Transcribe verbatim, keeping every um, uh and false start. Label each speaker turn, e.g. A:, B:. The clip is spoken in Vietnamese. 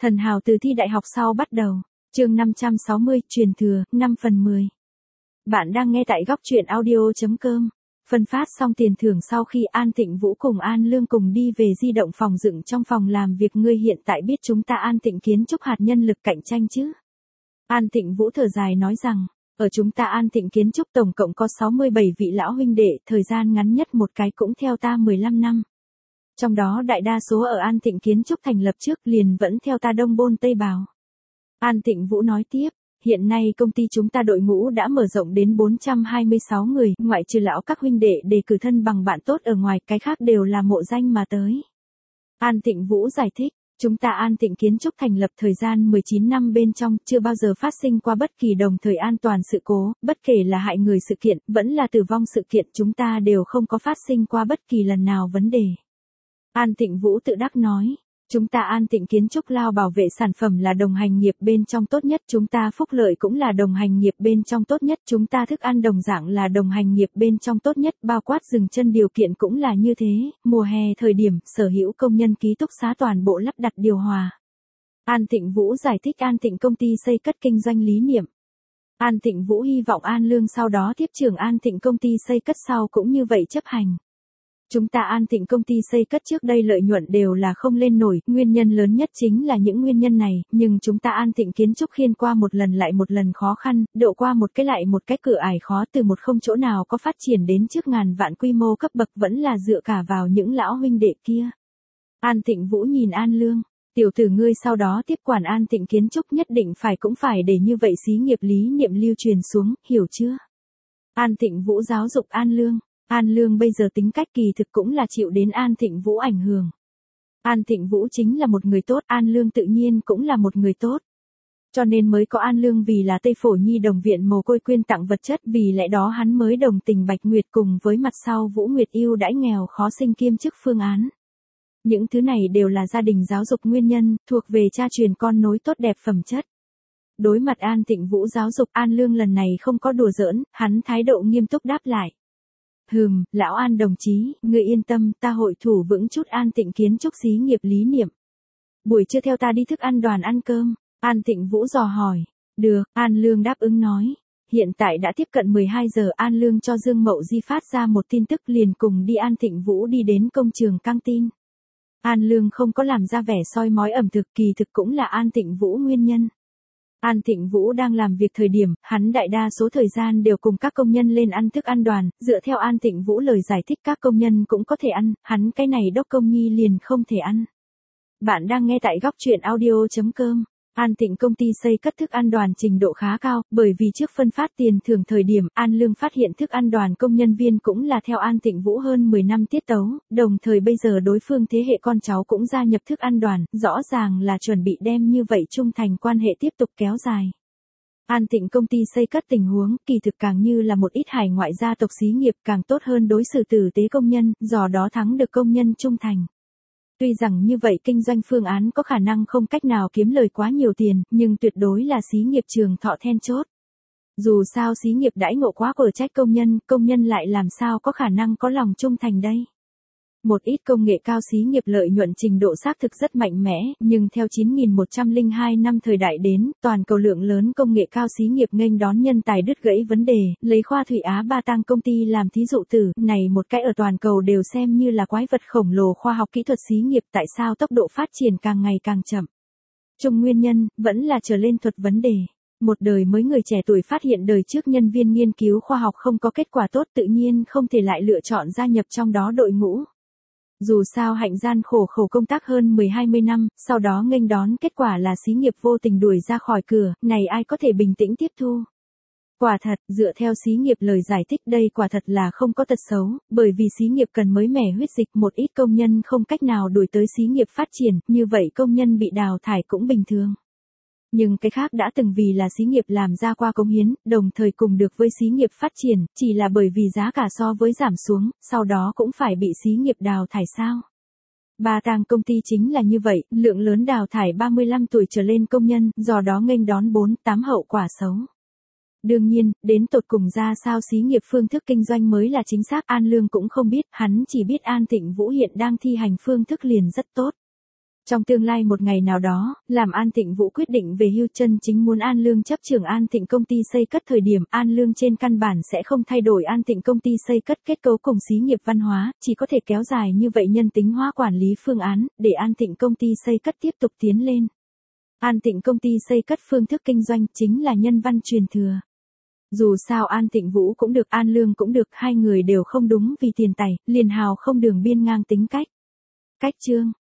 A: Thần hào từ thi đại học sau bắt đầu. Chương năm trăm sáu mươi, truyền thừa, năm phần mười. Bạn đang nghe tại góc truyện audio chấm com. Phân phát xong tiền thưởng sau khi An Thịnh Vũ cùng An Lương cùng đi về di động phòng dựng trong phòng làm việc, ngươi hiện tại biết chúng ta An Thịnh kiến trúc hạt nhân lực cạnh tranh chứ? An Thịnh Vũ thở dài nói rằng, ở chúng ta An Thịnh kiến trúc tổng cộng có sáu mươi bảy vị lão huynh đệ, thời gian ngắn nhất một cái cũng theo ta mười lăm năm. Trong đó đại đa số ở An Thịnh kiến trúc thành lập trước liền vẫn theo ta Đông Bôn Tây Bào. An Thịnh Vũ nói tiếp, hiện nay công ty chúng ta đội ngũ đã mở rộng đến bốn trăm hai mươi sáu người, ngoại trừ lão các huynh đệ đề cử thân bằng bạn tốt ở ngoài, cái khác đều là mộ danh mà tới. An Thịnh Vũ giải thích, chúng ta An Thịnh kiến trúc thành lập thời gian mười chín năm bên trong, chưa bao giờ phát sinh qua bất kỳ đồng thời an toàn sự cố, bất kể là hại người sự kiện, vẫn là tử vong sự kiện, chúng ta đều không có phát sinh qua bất kỳ lần nào vấn đề. An Thịnh Vũ tự đắc nói, chúng ta An Thịnh kiến trúc lao bảo vệ sản phẩm là đồng hành nghiệp bên trong tốt nhất, chúng ta phúc lợi cũng là đồng hành nghiệp bên trong tốt nhất, chúng ta thức ăn đồng dạng là đồng hành nghiệp bên trong tốt nhất, bao quát dừng chân điều kiện cũng là như thế, mùa hè thời điểm sở hữu công nhân ký túc xá toàn bộ lắp đặt điều hòa. An Thịnh Vũ giải thích An Thịnh công ty xây cất kinh doanh lý niệm. An Thịnh Vũ hy vọng An Lương sau đó tiếp trưởng An Thịnh công ty xây cất sau cũng như vậy chấp hành. Chúng ta An Thịnh công ty xây cất trước đây lợi nhuận đều là không lên nổi, nguyên nhân lớn nhất chính là những nguyên nhân này, nhưng chúng ta An Thịnh kiến trúc khiên qua một lần lại một lần khó khăn, độ qua một cái lại một cái cửa ải khó, từ một không chỗ nào có phát triển đến trước ngàn vạn quy mô cấp bậc, vẫn là dựa cả vào những lão huynh đệ kia. An Thịnh Vũ nhìn An Lương, tiểu tử ngươi sau đó tiếp quản An Thịnh kiến trúc nhất định phải cũng phải để như vậy xí nghiệp lý niệm lưu truyền xuống, hiểu chưa? An Thịnh Vũ giáo dục An Lương. An Lương bây giờ tính cách kỳ thực cũng là chịu đến An Thịnh Vũ ảnh hưởng. An Thịnh Vũ chính là một người tốt, An Lương tự nhiên cũng là một người tốt. Cho nên mới có An Lương vì là Tây Phổ Nhi đồng viện mồ côi quyên tặng vật chất, vì lẽ đó hắn mới đồng tình Bạch Nguyệt cùng với mặt sau Vũ Nguyệt yêu đãi nghèo khó sinh kiêm chức phương án. Những thứ này đều là gia đình giáo dục nguyên nhân, thuộc về cha truyền con nối tốt đẹp phẩm chất. Đối mặt An Thịnh Vũ giáo dục, An Lương lần này không có đùa giỡn, hắn thái độ nghiêm túc đáp lại. Hừm, lão An đồng chí, ngươi yên tâm, ta hội thủ vững chút An Thịnh kiến trúc xí nghiệp lý niệm. Buổi trưa theo ta đi thức ăn đoàn ăn cơm. An Thịnh Vũ dò hỏi. Được, An Lương đáp ứng nói. Hiện tại đã tiếp cận mười hai giờ, An Lương cho Dương Mậu Di phát ra một tin tức, liền cùng đi An Thịnh Vũ đi đến công trường căng tin. An Lương không có làm ra vẻ soi mói ẩm thực, kỳ thực cũng là An Thịnh Vũ nguyên nhân. An Thịnh Vũ đang làm việc thời điểm, hắn đại đa số thời gian đều cùng các công nhân lên ăn thức ăn đoàn, dựa theo An Thịnh Vũ lời giải thích các công nhân cũng có thể ăn, hắn cái này đốc công nhi liền không thể ăn. Bạn đang nghe tại góc truyện audio chấm com. An Thịnh công ty xây cất thức ăn đoàn trình độ khá cao, bởi vì trước phân phát tiền thưởng thời điểm, An Lương phát hiện thức ăn đoàn công nhân viên cũng là theo An Thịnh Vũ hơn mười năm tiết tấu, đồng thời bây giờ đối phương thế hệ con cháu cũng gia nhập thức ăn đoàn, rõ ràng là chuẩn bị đem như vậy trung thành quan hệ tiếp tục kéo dài. An Thịnh công ty xây cất tình huống, kỳ thực càng như là một ít hải ngoại gia tộc xí nghiệp, càng tốt hơn đối xử tử tế công nhân, do đó thắng được công nhân trung thành. Tuy rằng như vậy kinh doanh phương án có khả năng không cách nào kiếm lời quá nhiều tiền, nhưng tuyệt đối là xí nghiệp trường thọ then chốt. Dù sao xí nghiệp đãi ngộ quá quở trách công nhân, công nhân lại làm sao có khả năng có lòng trung thành đây. Một ít công nghệ cao xí nghiệp lợi nhuận trình độ xác thực rất mạnh mẽ, nhưng theo chín nghìn một trăm lẻ hai năm thời đại đến, toàn cầu lượng lớn công nghệ cao xí nghiệp nghênh đón nhân tài đứt gãy vấn đề, lấy Khoa Thủy Á Ba Tang công ty làm thí dụ tử, này một cái ở toàn cầu đều xem như là quái vật khổng lồ khoa học kỹ thuật xí nghiệp, tại sao tốc độ phát triển càng ngày càng chậm. Chung nguyên nhân, vẫn là trở lên thuật vấn đề. Một đời mới người trẻ tuổi phát hiện đời trước nhân viên nghiên cứu khoa học không có kết quả tốt, tự nhiên không thể lại lựa chọn gia nhập trong đó đội ngũ. Dù sao hạnh gian khổ khổ công tác hơn mười hai mươi năm, sau đó nghênh đón kết quả là xí nghiệp vô tình đuổi ra khỏi cửa, này ai có thể bình tĩnh tiếp thu. Quả thật, dựa theo xí nghiệp lời giải thích đây quả thật là không có tật xấu, bởi vì xí nghiệp cần mới mẻ huyết dịch, một ít công nhân không cách nào đuổi tới xí nghiệp phát triển, như vậy công nhân bị đào thải cũng bình thường. Nhưng cái khác đã từng vì là xí nghiệp làm ra qua cống hiến, đồng thời cùng được với xí nghiệp phát triển, chỉ là bởi vì giá cả so với giảm xuống, sau đó cũng phải bị xí nghiệp đào thải sao. Ba Tang công ty chính là như vậy, lượng lớn đào thải ba mươi lăm tuổi trở lên công nhân, do đó nghênh đón bốn tám hậu quả xấu. Đương nhiên, đến tột cùng ra sao xí nghiệp phương thức kinh doanh mới là chính xác, An Lương cũng không biết, hắn chỉ biết An Thịnh Vũ hiện đang thi hành phương thức liền rất tốt. Trong tương lai một ngày nào đó, làm An Thịnh Vũ quyết định về hưu, chân chính muốn An Lương chấp trưởng An Thịnh công ty xây cất thời điểm, An Lương trên căn bản sẽ không thay đổi An Thịnh công ty xây cất kết cấu cùng xí nghiệp văn hóa, chỉ có thể kéo dài như vậy nhân tính hóa quản lý phương án, để An Thịnh công ty xây cất tiếp tục tiến lên. An Thịnh công ty xây cất phương thức kinh doanh chính là nhân văn truyền thừa. Dù sao An Thịnh Vũ cũng được, An Lương cũng được, hai người đều không đúng vì tiền tài, liền hào không đường biên ngang tính cách. Cách chương